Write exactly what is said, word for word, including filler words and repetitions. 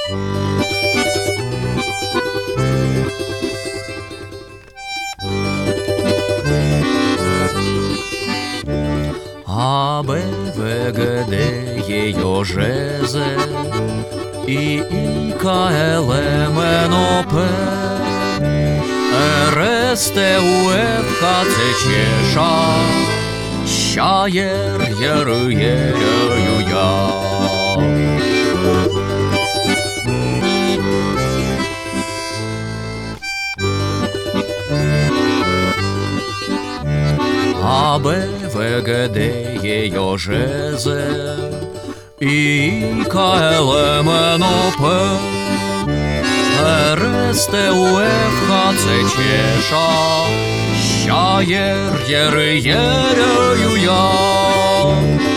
А, Б, В, Г, Д, Е, Ё, Ж, З, И, И, К, Л, М, Н, О, П, Р, С, Т, У, Ф, Х, Ц, Ч, Ш, Щ, Е, Р, Е, Р, Е, Р, Ю, Я. А, Б, В, Г, Д, Е, Ё, Ж, З, И, К, Л, М, Н, О, П, Р, С, Т, У, Ф, Х, Ц, Ч, Ш, Щ, Е, Р, Е, Р, Е, Р, Ю, Я.